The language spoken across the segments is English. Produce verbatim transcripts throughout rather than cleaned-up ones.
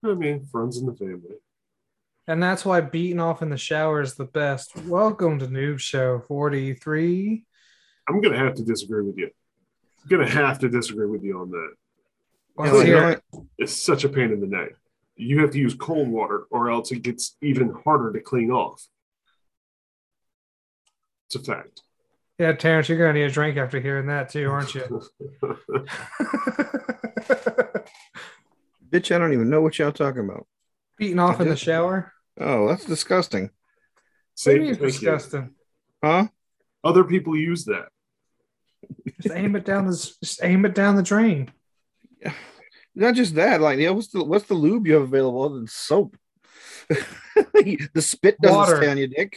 I mean, friends in the family. And that's why beating off in the shower is the best. Welcome to Noob Show forty-three. I'm gonna have to disagree with you. I'm gonna have to disagree with you on that. Let's Yeah, hear like, it. It's such a pain in the neck. You have to use cold water, or else it gets even harder to clean off. It's a fact. Yeah, Terrence, you're gonna need a drink after hearing that too, aren't you? bitch, I don't even know what y'all talking about. Beating off in the shower? Oh, that's disgusting. What do Same you mean thank you. disgusting? Huh? Other people use that. Just aim it down the just aim it down the drain. Not just that, like, yeah, what's the what's the lube you have available other than soap? The spit doesn't Water. stay on your dick.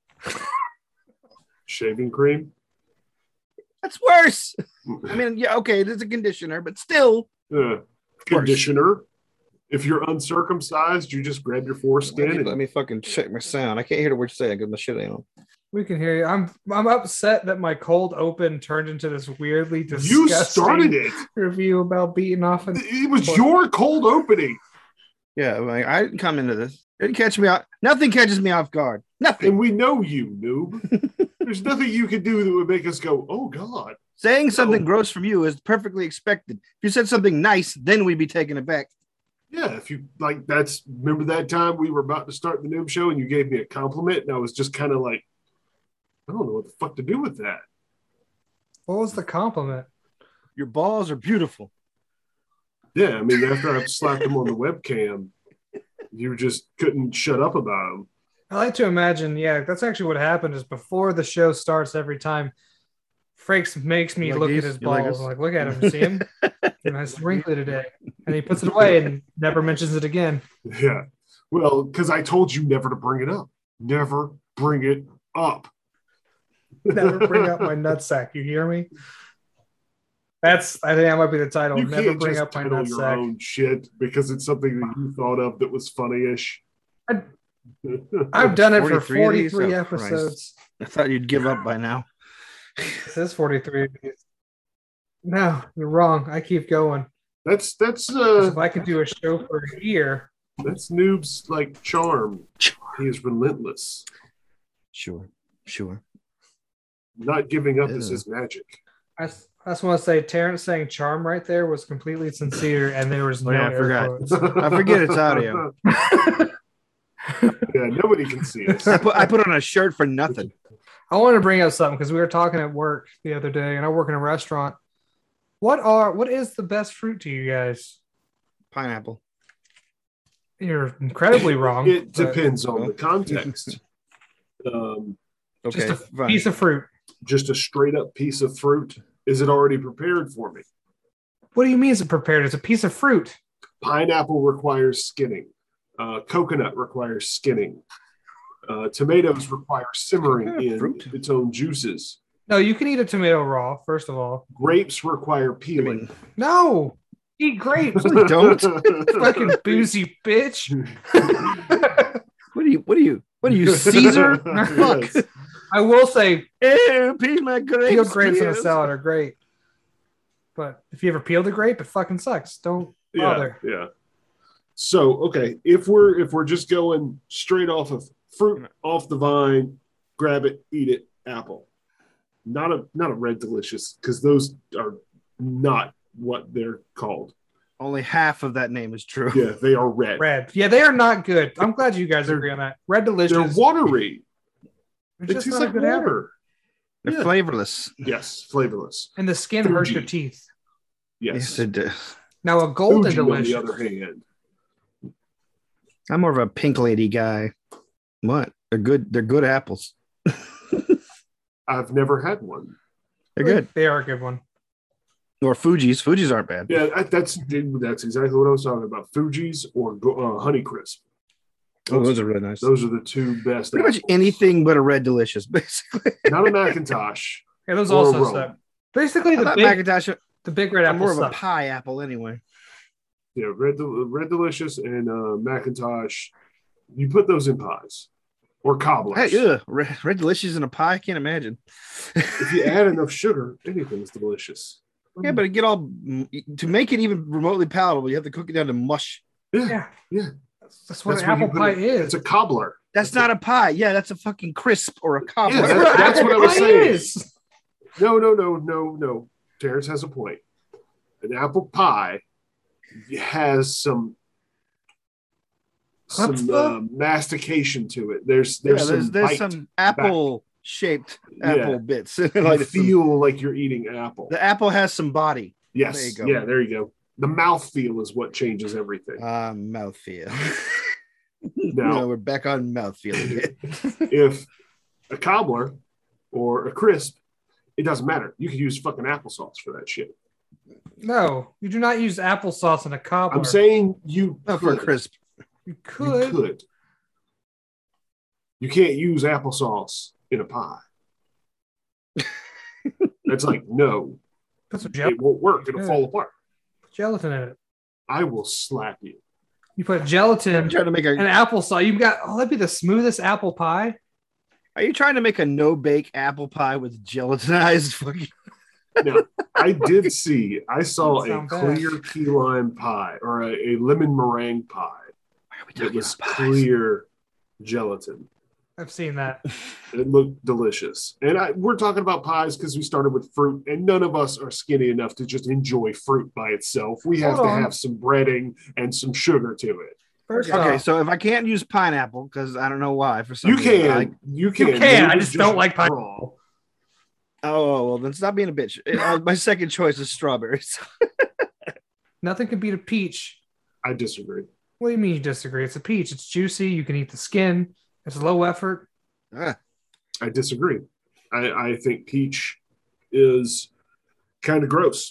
Shaving cream. That's worse. I mean, yeah, okay, it is a conditioner, but still. Uh, conditioner. If you're uncircumcised, you just grab your foreskin. Let me, And, let me fucking check my sound. I can't hear the word say. I got my shit on. We can hear you. I'm I'm upset that my cold open turned into this weirdly disgusting you started it. review about beating off. And It was your cold opening. Yeah, like, I didn't come into this. It didn't catch me out. Nothing catches me off guard. Nothing. And we know you, noob. There's nothing you could do that would make us go, oh, God. Saying something No. gross from you is perfectly expected. If you said something nice, then we'd be taken aback. Yeah, if you like, that's remember that time we were about to start the noob show and you gave me a compliment, and I was just kind of like, I don't know what the fuck to do with that. what was the compliment? Your balls are beautiful. Yeah, I mean, after I slapped him on the webcam, you just couldn't shut up about him. I like to imagine, yeah, that's actually what happened is before the show starts every time, Frakes makes me You like look these? at his You like balls. this? I'm like, look at him, see him? Nice wrinkly today. And he puts it away and never mentions it again. Yeah. Well, because I told you never to bring it up. Never bring it up. Never bring up my nutsack. You hear me? That's, I think that might be the title. You Never can't bring just up my title your nutsack. own shit because it's something that you thought of that was funny-ish. I- I've done it for forty-three of these? forty-three Oh, Christ. episodes. I thought you'd give up by now. This is forty-three of these. No, you're wrong. I keep going. That's that's 'Cause uh if I could do a show for a year, that's Noob's like charm. He is relentless. Sure, sure. Not giving up is Yeah. his magic. I, s- I just want to say Terrence saying charm right there was completely sincere, and there was no Oh, yeah, I air forgot. quotes. I forget it's audio. Yeah, nobody can see us. I put I put on a shirt for nothing. I wanted to bring up something because we were talking at work the other day, and I work in a restaurant. What are what is the best fruit to you guys? Pineapple. You're incredibly wrong. It but depends on the context. Um, Okay, Just a fine. piece of fruit. just a straight up piece of fruit. Is it already prepared for me? What do you mean? Is it prepared? It's a piece of fruit. Pineapple requires skinning. Uh, coconut requires skinning. Uh, tomatoes require simmering Okay, in fruit. its own juices. No, you can eat a tomato raw. First of all, Grapes require I peeling. mean, no, eat grapes. don't. Fucking boozy bitch. What are you? What are you? What are you, Caesar? Fuck. Yes. I will say Hey, peel my grapes. peeled grapes in a please. salad are great. But if you ever peeled a grape, it fucking sucks. Don't Yeah, bother. yeah. So okay, if we're if we're just going straight off of fruit off the vine, grab it, eat it, apple. Not a not a red delicious because those are not what they're called. Only half of that name is true. Yeah, they are red. Red. Yeah, they are not good. I'm glad you guys agree on that. Red They're delicious. watery. They're It just tastes not a like good apple. water. They're Yeah. flavorless. Yes, flavorless. And the skin hurts your Fuji. teeth. Yes. Yes, it does. Now a golden Fuji, on the delicious. other hand, I'm more of a pink lady guy. What? They're good. They're good apples. I've never had one. They're good. They are a good one. Or Fuji's. Fuji's aren't bad. Yeah, I- that's that's exactly what I was talking about. Fuji's or go- uh, Honeycrisp. Oh, those are really nice. Those are the two best. Pretty much apples. anything but a red delicious, basically. Not a Macintosh. Yeah, those Or also Rome. suck. Basically, I the thought big, Macintosh. the big red I'm apple more of a suck. pie apple anyway. Yeah, red Del- red delicious and uh, Macintosh. You put those in pies or cobblers. Hey, ugh, red, red delicious in a pie. I can't imagine. If you add enough sugar, anything's delicious. Yeah, but it get all to make it even remotely palatable, you have to cook it down to mush. Yeah, Yeah. yeah. That's, that's what That's an what you apple put pie in- is. It's a cobbler. That's not a pie. Yeah, that's a fucking crisp or a cobbler. Yeah, That's that- what an that's apple what I was pie saying. is. No, no, no, no, no. Terrence has a point. An apple pie has some some Chutzpah? uh, mastication to it. There's Yeah, there's there's some there's bite some apple shaped Yeah. apple bits. You like some- feel like you're eating apple. the apple has some body. Yes. there you go. Yeah, there you go. The mouth feel is what changes everything. Uh, mouthfeel. Now- no, we're back on mouthfeel again. If a cobbler or a crisp, it doesn't matter. You can use fucking applesauce for that shit. No, you do not use applesauce in a cobbler. I'm saying you Not for a could. crisp. you You could. could. You can't use applesauce in a pie. It's like, no, Put some gel- it won't work. It'll Yeah. fall apart. gelatin in it. I will slap you. You put gelatin I'm trying to make a. and applesauce. You've got, oh, that'd be the smoothest apple pie. Are you trying to make a no bake apple pie with gelatinized fucking? Now, I did see, I saw Doesn't a sound bad. clear key lime pie or a, a lemon meringue pie. Why are we It talking was about pies? clear gelatin. I've seen that. It looked delicious. And I, we're talking about pies because we started with fruit, and none of us are skinny enough to just enjoy fruit by itself. We have Hold to on. have some breading and some sugar to it. First Okay, off, so if I can't use pineapple because I don't know why for some You reason, can, I- you can, You can, Yours I is just don't like pine- raw. oh well, then stop being a bitch. Uh, my second choice is strawberries. nothing can beat a peach. I disagree. What do you mean you disagree? It's a peach. It's juicy. You can eat the skin. It's low effort. Ah, I disagree. I, I think peach is kind of gross.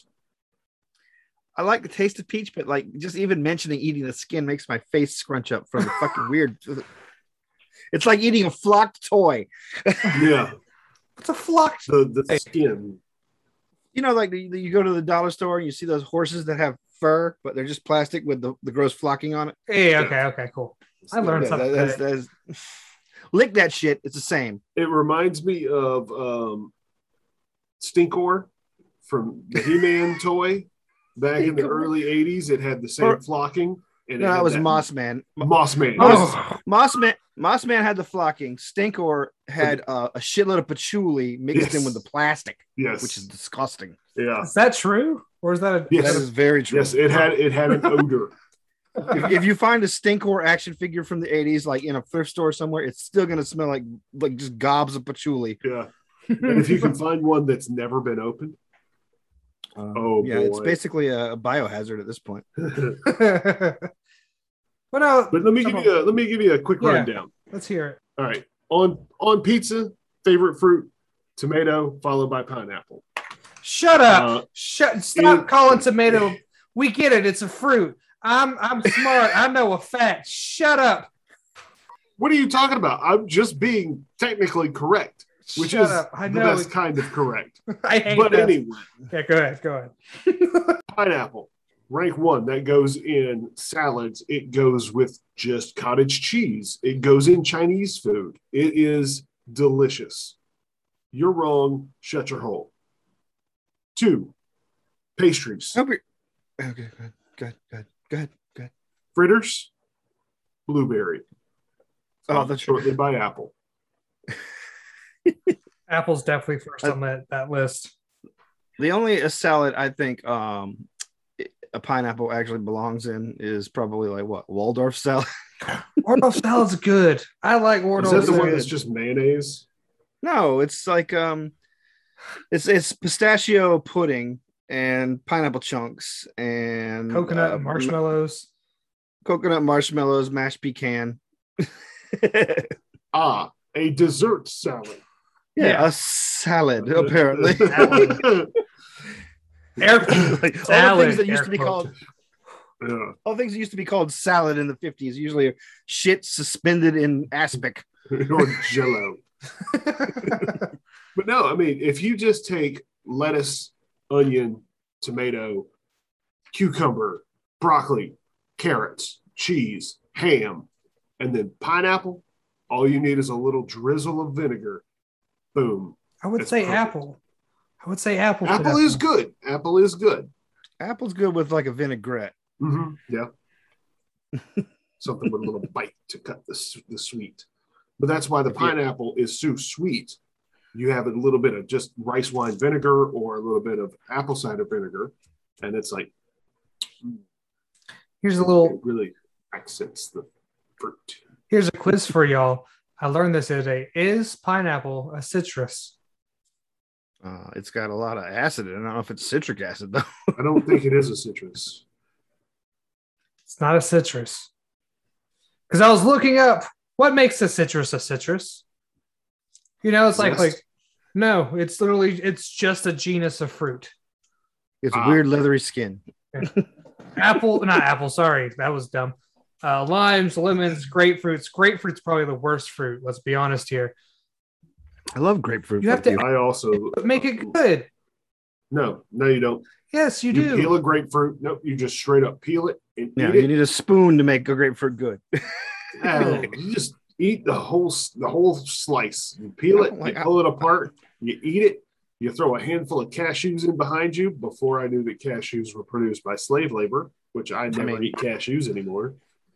I like the taste of peach, but like just even mentioning eating the skin makes my face scrunch up from the fucking weird. It's like eating a flocked toy. Yeah, It's a flock. the the skin. You know, like the, you go to the dollar store and you see those horses that have fur, but they're just plastic with the, the gross flocking on it. Yeah, okay, okay, cool. I learned Yeah, something. that- that's- today. that's- lick that shit. It's the same. It reminds me of um, Stinkor from the He-Man toy back in the Stinkor? early eighties. It had the same Or- flocking. And it No, had that was Moss Man. Moss Man. Oh, Moss Man, Moss Man had the flocking. Stinkor had uh, a shitload of patchouli mixed in Yes. with the plastic, Yes. which is disgusting. yeah. is that true? Or is that a Yes. That is very true. Yes, it had it had an odor. if, if you find a Stinkor action figure from the eighties, like in a thrift store somewhere, it's still gonna smell like like just gobs of patchouli. Yeah. And if you can find one that's never been opened, Uh, Oh, yeah, it's boy. basically a, a biohazard at this point. but Well, no, let me give you a let me give you a quick Yeah. rundown. let's hear it. All right. On on pizza, favorite fruit, tomato, followed by pineapple. Shut up. Uh, Shut. Stop it- calling tomato. We get it. It's a fruit. I'm I'm smart. I know a fact. Shut up. What are you talking about? I'm just being technically correct, which Shut is up. I the know. best kind of correct. I hate But that. anyway, Yeah, go ahead. Go ahead. pineapple, rank one. That goes in salads. It goes with just cottage cheese. It goes in Chinese food. It is delicious. You're wrong. Shut your hole. Two, pastries. Okay, okay, good, good, good, good, good. Fritters, blueberry. Oh, Followed that's shortly by apple. Apple's definitely first on that, that list. The only a salad I think um a pineapple actually belongs in is probably like what Waldorf salad. Waldorf salad's good. I like Is Waldorf that the salad. one that's just mayonnaise? No, it's like um it's it's pistachio pudding and pineapple chunks and Coconut uh, and marshmallows. coconut marshmallows, mashed pecan. Ah, a dessert salad. Yeah, Yeah. a salad apparently. Air Like, all the salad, things that used air to be quote. called Yeah. all things that used to be called salad in the fifties, usually shit suspended in aspic. or jello. But no, I mean, if you just take lettuce, onion, tomato, cucumber, broccoli, carrots, cheese, ham, and then pineapple, all you need is a little drizzle of vinegar. Boom. I would That's say perfect. apple. I would say apple. for Apple that is one. good. Apple is good. Apple's good with like a vinaigrette. hmm Yeah. Something with a little bite to cut the, the sweet. But that's why the pineapple is so sweet. You have a little bit of just rice wine vinegar or a little bit of apple cider vinegar, and it's like, here's a little, it really accents the fruit. Here's a quiz for y'all. I learned this the other day. Is pineapple a citrus? Uh, it's got a lot of acid in it. I don't know if it's citric acid, though. I don't think it is a citrus. It's not a citrus. Because I was looking up what makes a citrus a citrus. You know, it's like, Zest? like, no, it's literally, it's just a genus of fruit. It's a Ah. weird leathery skin. Apple, not apple, sorry, that was dumb. Uh, limes, lemons, grapefruits. Grapefruit's probably the worst fruit. Let's be honest here. I love grapefruit. You have to- I also But make it good. no, no, you don't. Yes, you, You, do. peel a grapefruit. Nope, you just straight up peel it and Yeah, eat you it. need a spoon to make a grapefruit good. Oh, you just eat the whole the whole slice. You peel it, Like, you pull it apart, you eat it. You throw a handful of cashews in behind you. Before I knew that cashews were produced by slave labor, which I never mean- eat cashews anymore.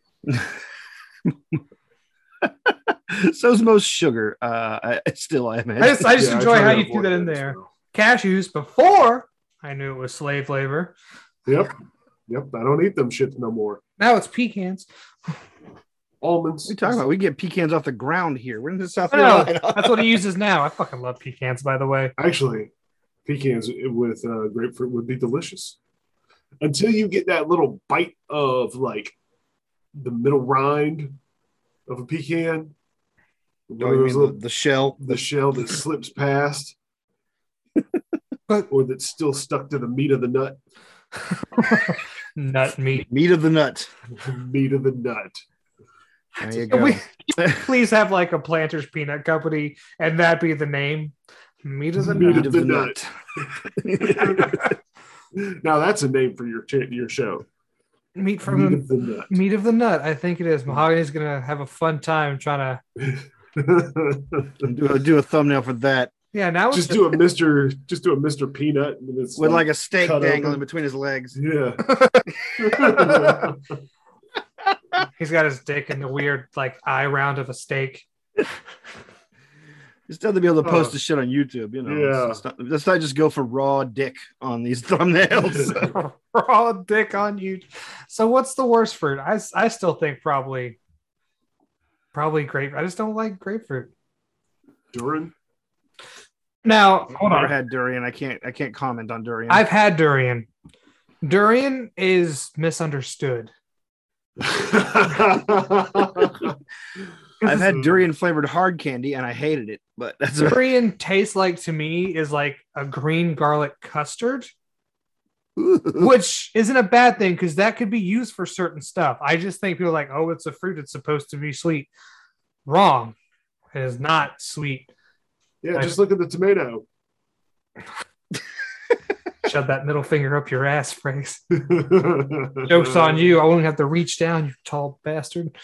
So's most sugar. Uh, I, I still I imagine. I just, I just Yeah, enjoy try how to you threw avoid that in as there. well. Cashews before I knew it was slave labor. Yep, yep. I don't eat them shits no more. Now it's pecans. Almonds. What are you talking about? We get pecans off the ground here. We're in the South I know. Carolina. That's what he uses now. I fucking love pecans, by the way. Actually, pecans with uh, grapefruit would be delicious. Until you get that little bite of like the middle rind of a pecan. Oh, One of you those mean little- the, the shell? the shell that slips past, But or that's still stuck to the meat of the nut. nut meat. Meat of the nut. Meat of the nut. There you Can go. we please have like a Planters Peanut Company and that be the name? Meat of the Meat nut. of the nut. Now that's a name for your ch- your show. Meat from Meat the of the nut. meat of the nut. I think it is. Mahogany's gonna have a fun time trying to. do, a, do a thumbbil for that Yeah, now it's just do a Mister Just do a Mister Peanut and it's with like a steak cut dangling open. between his legs. Yeah. he's got his dick in the weird like eye round of a steak. Just have to be able to post Uh, the shit on YouTube, you know. yeah. Let's, not, let's not just go for raw dick on these thumbnails. Raw dick on you. So what's the worst fruit? I, I still think probably probably grape. I just don't like grapefruit. Durin. Now hold Never on. had durian. I can't. I can't comment on durian. I've had durian. Durian is misunderstood. I've had durian flavored hard candy and I hated it. But that's a, Durian tastes like to me is like a green garlic custard, which isn't a bad thing because that could be used for certain stuff. I just think people are like, oh, it's a fruit. It's supposed to be sweet. Wrong. It is not sweet. Yeah, just look at the tomato. Shove that middle finger up your ass, Frakes. Joke's on you. I won't have to reach down, you tall bastard.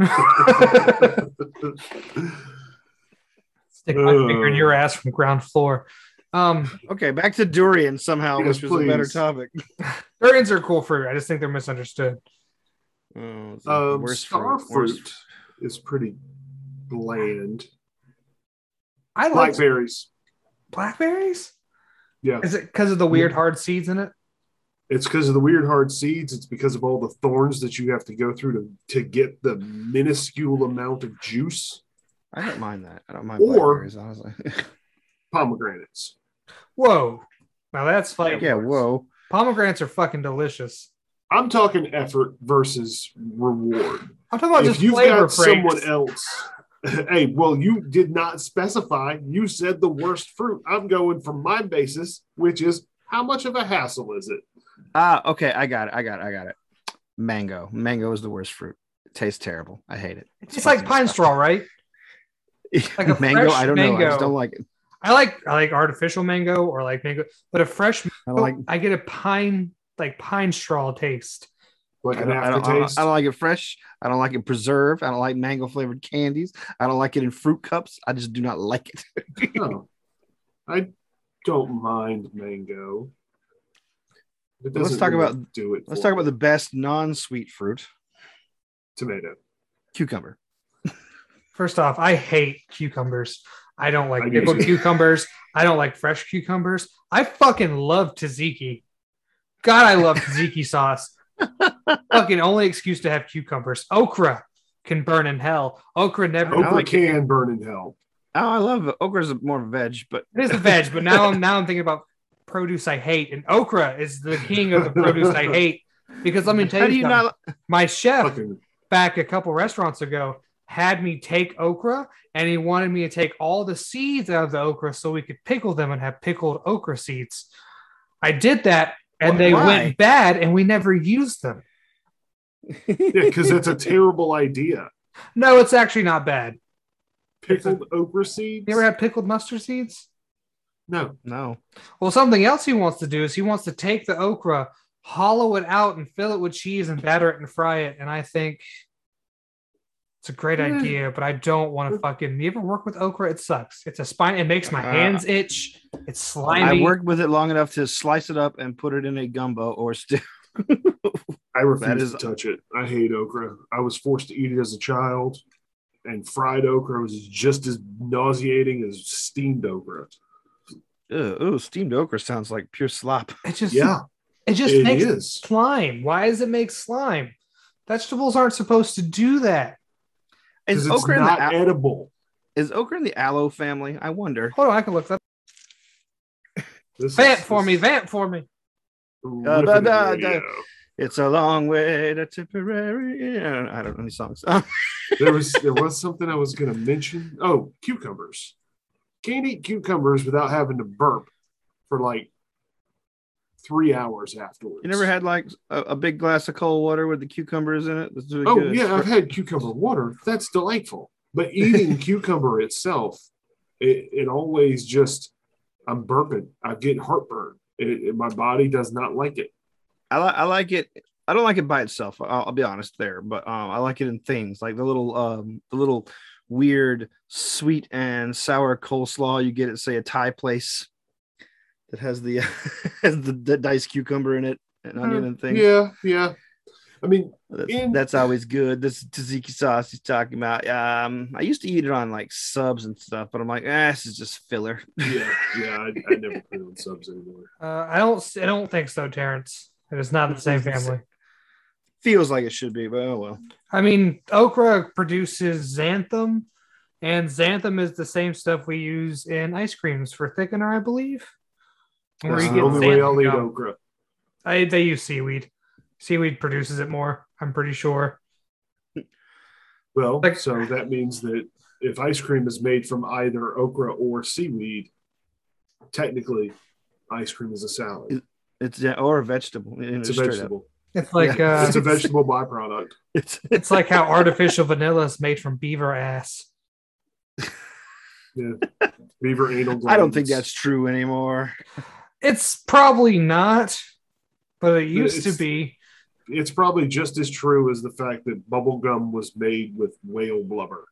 Stick my finger in your ass from ground floor. Um, okay, back to durian somehow, Yes, which was a better please. topic. durians are cool fruit. I just think they're misunderstood. Oh, it's the Um, worst star fruit. fruit Worst- is pretty bland. I like Blackberries. blackberries. Yeah, Is it because of the weird hard seeds in it? it's because of the weird hard seeds. It's because of all the thorns that you have to go through to to get the minuscule amount of juice. I don't mind that. I don't mind Or- blackberries, honestly. Pomegranates. Whoa. Now that's like yeah, whoa. pomegranates are fucking delicious. I'm talking effort versus reward. I'm talking about If just you've flavor, got someone Frakes. else, hey, well, you did not specify. You said the worst fruit. I'm going from my basis, which is how much of a hassle is it? Ah, okay, I got it. I got it. I got it. Mango. Mango is the worst fruit. It tastes terrible. I hate it. It's like pine straw, right? like a mango. fresh I don't know. I mango. just don't like it. I like I like artificial mango or like mango, but a fresh I mango, don't like. I get a pine like pine straw taste. Like I an don't, I, don't, I, don't, aftertaste? I don't like it fresh. I don't like it preserved. I don't like mango flavored candies. I don't like it in fruit cups. I just do not like it. No, I don't mind mango. It Let's doesn't talk really about- do it. Let's for talk about me. the best non-sweet fruit. Tomato. Cucumber. First off, I hate cucumbers. I don't like I do pickled too. cucumbers. I don't like fresh cucumbers. I fucking love tzatziki. God, I love tzatziki sauce. Fucking only excuse to have cucumbers. Okra can burn in hell. Okra never. Okra like can burn in hell. Oh, I love it. Okra's more of a veg, but It is a veg, but now I'm now I'm thinking about produce I hate, and okra is the king of the produce I hate. Because let me tell how you, do you something. not? My chef Fucking back a couple restaurants ago had me take okra, and he wanted me to take all the seeds out of the okra so we could pickle them and have pickled okra seeds. I did that, and Wh- they why? went bad, and we never used them. yeah, because that's a terrible idea. No, it's actually not bad. Pickled okra seeds. You ever had pickled mustard seeds? No. No. Well, something else he wants to do is he wants to take the okra, hollow it out, and fill it with cheese and batter it and fry it. And I think it's a great Yeah. idea, but I don't want to fucking. You ever work with okra? It sucks. It's a spine. It makes my Uh, hands itch. It's I slimy. worked with it long enough to slice it up and put it in a gumbo or stew. I refuse That is- to touch it. I hate okra. I was forced to eat it as a child, and fried okra was just as nauseating as steamed okra. Ugh, ooh, steamed okra sounds like pure slop. It just Yeah, it just it makes is. slime. Why does it make slime? Vegetables aren't supposed to do that. Is Because it's okra in the not al- edible. is okra in the aloe family? I wonder. Hold on, I can look that. This Vamp is- for this me, is vamp for me. ripping Uh, da, the da, radio. da. It's a long way to Tipperary. I don't know any songs. There was there was something I was going to mention. Oh, cucumbers. Can't eat cucumbers without having to burp for like three hours afterwards. You never had like a, a big glass of cold water with the cucumbers in it? That's really Oh good. yeah, I've had cucumber water. That's delightful. But eating cucumber itself, it, it always just I'm burping. I get heartburn. It, it- my body does not like it. I, li- I like it. I don't like it by itself. I'll, I'll be honest there, but um, I like it in things like the little, um, the little weird sweet and sour coleslaw you get at say a Thai place that has the has the, the diced cucumber in it and onion and things. Yeah, yeah. I mean, That's, in- that's always good. This tzatziki sauce he's talking about. Um, I used to eat it on like subs and stuff, but I'm like, ah, this is just filler. yeah, yeah. I, I never put it on subs anymore. Uh, I don't. I don't think so, Terrence. It is not the same family. Feels like it should be, but oh well. I mean, okra produces xanthan, and xanthan is the same stuff we use in ice creams for thickener, I believe. Where That's you the get only way xanthan I'll eat gum. okra. I, they use seaweed. Seaweed produces it more. I'm pretty sure. Well, Like- so that means that if ice cream is made from either okra or seaweed, technically, ice cream is a salad. It's yeah, or a vegetable. you know, It's a straight up. vegetable. It's like uh, It's a vegetable byproduct. It's it's like how artificial vanilla is made from beaver ass. Yeah, beaver anal glands. I don't think that's true anymore. It's probably not, but it used It's- to be. It's probably just as true as the fact that bubble gum was made with whale blubber.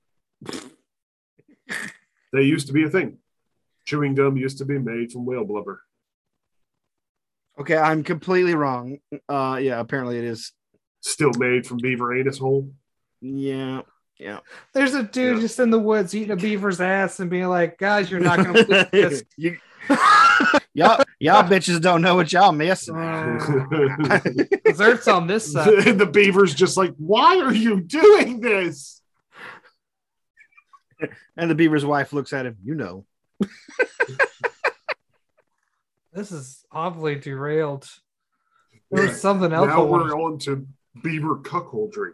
They used to be a thing. Chewing gum used to be made from whale blubber. Okay, I'm completely wrong. Uh, yeah, apparently it is. Still made from beaver anus hole. Yeah, yeah. There's a dude Yeah. just in the woods eating a beaver's ass and being like, "Guys, you're not going to believe this." you, y'all, y'all bitches don't know what y'all missing. Desserts on this side. the, the beaver's just like, why are you doing this? And the beaver's wife looks at him. You know. This is awfully derailed. There was something else. I Now we're wanted- on to beaver cuckoldry.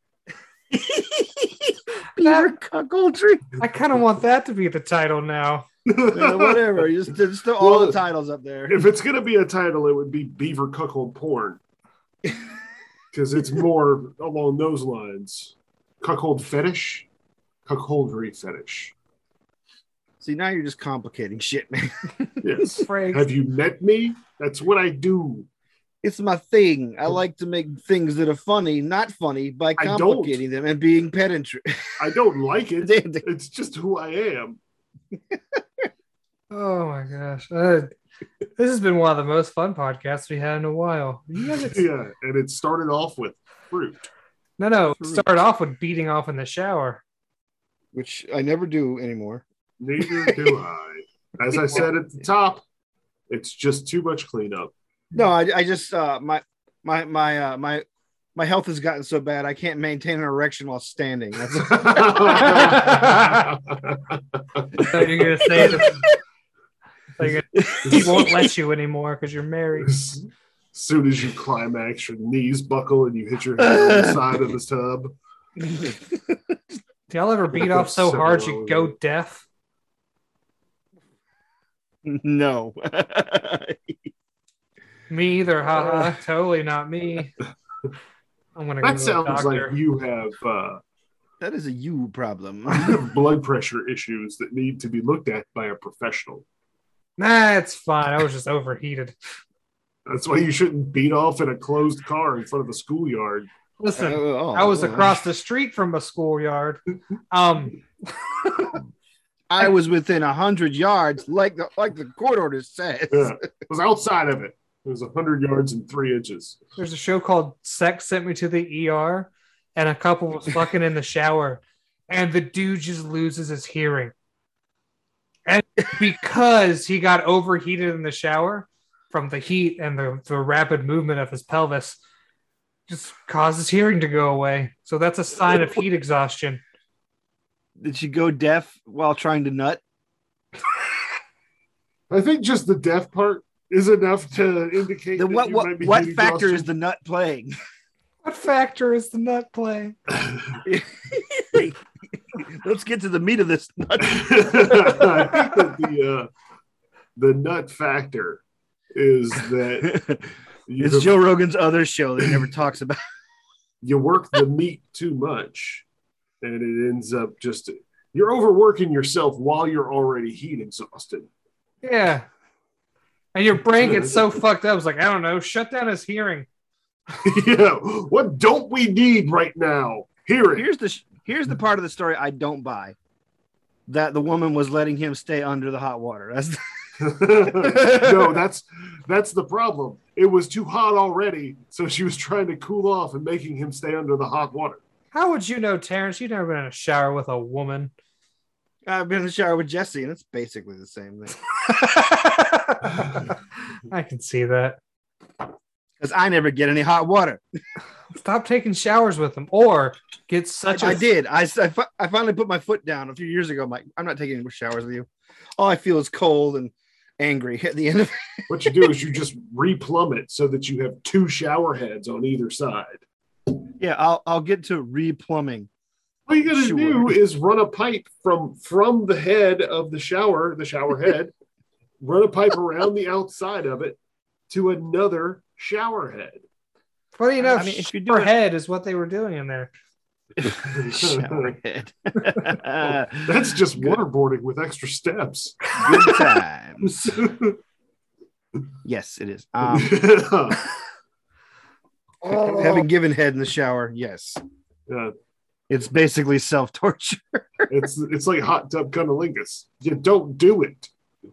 Beaver cuckoldry. I kind of want that to be the title now. Yeah, whatever. You just, just throw all Well, the titles up there. If it's going to be a title, it would be Beaver Cuckold Porn. Because it's more along those lines. Cuckold fetish, cuckoldry fetish. See, now you're just complicating shit, man. Yes. Frank. Have you met me? That's what I do. It's my thing. I like to make things that are funny, not funny, by I don't. complicating them and being pedantry. I don't like it. It's just who I am. Oh my gosh. Uh, this has been one of the most fun podcasts we had in a while. You guys ex- Yeah. And it started off with fruit. No, no. Fruit. Start off with beating off in the shower. Which I never do anymore. Neither do I. As I said at the top, it's just too much cleanup. No, I, I just uh, my my my uh, my my health has gotten so bad I can't maintain an erection while standing. That's So you're gonna say that like, he won't let you anymore because you're married. As soon as you climax, your knees buckle and you hit your head on the side of the tub. Do y'all ever beat off so hard you go deaf? No. Me either, haha. Totally not me. I'm gonna go That to the sounds doctor. like you have uh, That is a you problem. you have blood pressure issues that need to be looked at by a professional. Nah, it's fine. I was just overheated. That's why you shouldn't beat off in a closed car in front of a schoolyard. Listen, Oh, I was oh. across the street from a schoolyard. Um, I was within a hundred yards, like the like the court order says. Yeah. It was outside of it. It was one hundred yards and three inches. there's a show called Sex Sent Me to the E R, and a couple was fucking in the shower, and the dude just loses his hearing. And because he got overheated in the shower from the heat and the, the rapid movement of his pelvis, just caused his hearing to go away. So that's a sign of heat exhaustion. Did she go deaf while trying to nut? I think just the deaf part is enough to indicate Then that what you what might be what heat factor is exhaustion. the nut playing? What factor is the nut playing? Let's get to the meat of this nut. I think that the uh, the nut factor is that you, It's Joe Rogan's other show that he never talks about. you work the meat too much, and it ends up just you're overworking yourself while you're already heat exhausted. Yeah. And your brain gets so fucked up. It's like, I don't know, shut down his hearing. Yeah, what don't we need right now? Hearing. Here's the here's the part of the story I don't buy. That the woman was letting him stay under the hot water. That's No, that's that's the problem. It was too hot already, so she was trying to cool off and making him stay under the hot water. How would you know, Terrence? You've never been in a shower with a woman. I've been in the shower with Jesse, and it's basically the same thing. I can see that. Because I never get any hot water. Stop taking showers with him, or get such a I did. I, I, fi- I finally put my foot down a few years ago. I'm like, I'm not taking any showers with you. All I feel is cold and angry at the end of it. What you do is you just replumb it so that you have two shower heads on either side. Yeah, I'll I'll get to replumbing. All you gotta Sure. do is run a pipe from from the head of the shower, the shower head, run a pipe around the outside of it to another shower head. Funny enough, I mean, if you do her it- head is what they were doing in there. Shower head. That's just waterboarding with extra steps. Good times. Yes, it is. Um, Oh. having given head in the shower, yes. Yeah, It's basically self-torture. it's it's like hot tub cunnilingus. You don't do it.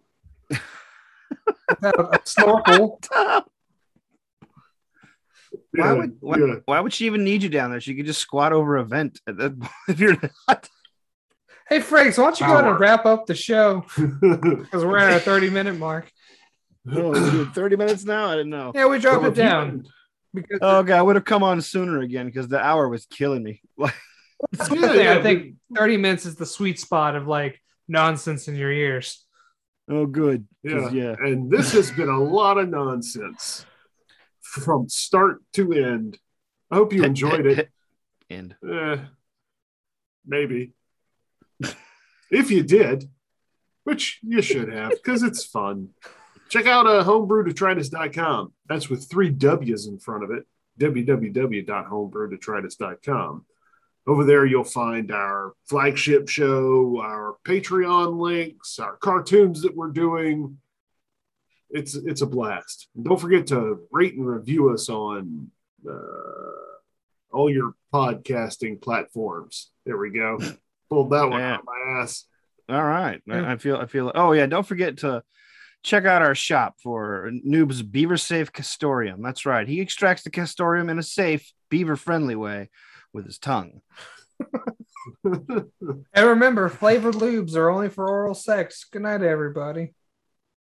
A snorkel. Why Yeah, would why, yeah. why would she even need you down there? She could just squat over a vent at that point if you're not. Hey, Franks, why don't you go ahead and Power. wrap up the show? Because we're at our thirty minute mark. Oh, we're doing thirty minutes now? I didn't know. Yeah, we dropped Well, it if you- down. Because Oh, okay. I would have come on sooner again because the hour was killing me. Like, that's the thing. I think thirty minutes is the sweet spot of like nonsense in your ears. oh, good. Yeah. 'Cause, yeah. And this has been a lot of nonsense from start to end. I hope you enjoyed it. And Eh, maybe. If you did, which you should have, because it's fun. Check out uh, homebrew detritus dot com. That's with three W's in front of it. w w w dot homebrew detritus dot com. Over there, you'll find our flagship show, our Patreon links, our cartoons that we're doing. It's it's a blast. And don't forget to rate and review us on uh, all your podcasting platforms. There we go. Pulled that one Yeah. out of my ass. all right. Yeah. I, I feel, I feel, oh, yeah. Don't forget to check out our shop for Noob's Beaver Safe Castorium. That's right. He extracts the Castorium in a safe, beaver friendly way with his tongue. And remember, flavored lubes are only for oral sex. Good night, everybody.